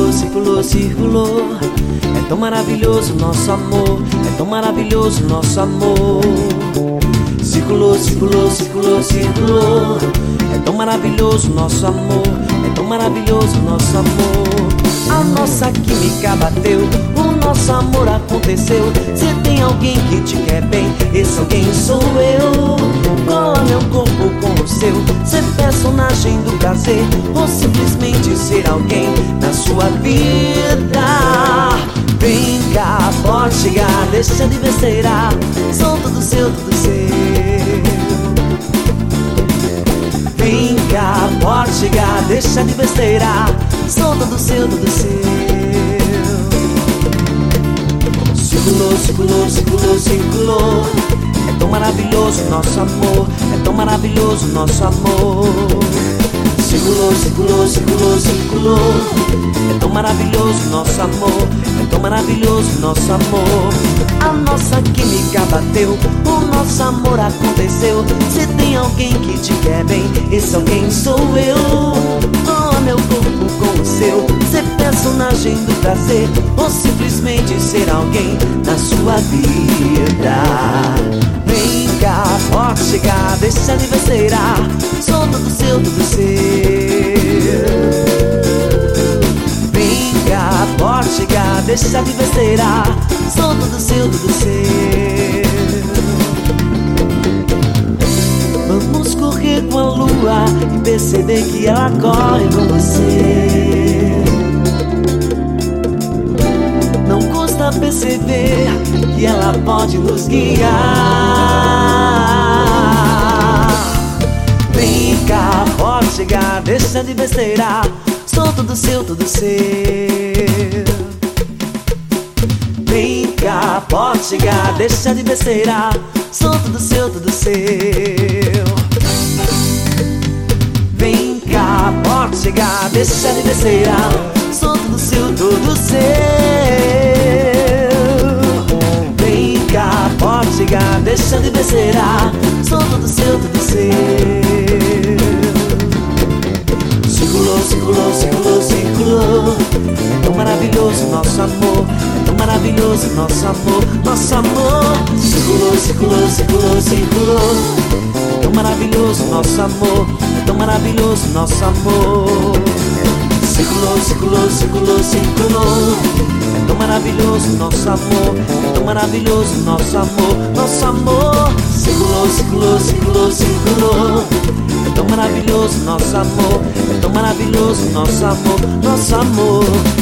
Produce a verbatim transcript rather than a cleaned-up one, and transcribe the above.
circulou, circulou, circulou. É tão maravilhoso nosso amor, é tão maravilhoso nosso amor. Circulou, circulou, circulou, circulou. É tão maravilhoso nosso amor, é tão maravilhoso nosso amor. A nossa química bateu, o nosso amor aconteceu. Cê tem alguém que te quer bem, esse alguém sou eu. Cola meu corpo com o seu, ser personagem do prazer, ou simplesmente ser alguém na sua vida. Vem cá, pode chegar, deixa de besteira, sou tudo seu, tudo seu. Vem cá, pode chegar, deixa de besteira, sou tudo seu, tudo seu. Circulou, circulou, circulou, circulou. É tão maravilhoso nosso amor, é tão maravilhoso nosso amor. Circulou, circulou, circulou, circulou. É tão maravilhoso nosso amor, é tão maravilhoso nosso amor. A nossa química bateu, o nosso amor aconteceu. Se tem alguém que te quer bem, esse alguém sou eu. Cola meu corpo com o seu, ser personagem do prazer, ou simplesmente ser alguém na sua vida. Vem cá, pode chegar, deixa de besteira, sou tudo seu, tudo seu. Vem cá, pode chegar, deixa de besteira, sou tudo seu, tudo seu. Vamos correr com a lua e perceber que ela corre com você. Não custa perceber que ela pode nos guiar. Vem cá, pode chegar, deixa de besteira, sou tudo seu, tudo seu. Vem cá, pode chegar, deixa de besteira, sou tudo seu, tudo seu. Vem cá, pode chegar, deixa de besteira, sou tudo seu, tudo seu. Vem cá, pode chegar, deixa de besteira, sou tudo seu, tudo seu. Circulou, circulou, circulou, circulou. É tão maravilhoso nosso amor, é tão maravilhoso nosso amor, nosso amor. Circulou, circulou, circulou, circulou. É tão maravilhoso nosso amor, é tão maravilhoso nosso amor. Circulou, circulou, circulou, circulou. É tão maravilhoso nosso amor, é tão maravilhoso nosso amor, nosso amor. Circulou, circulou, circulou, circulou. É tão maravilhoso nosso amor, é tão maravilhoso nosso amor, nosso amor.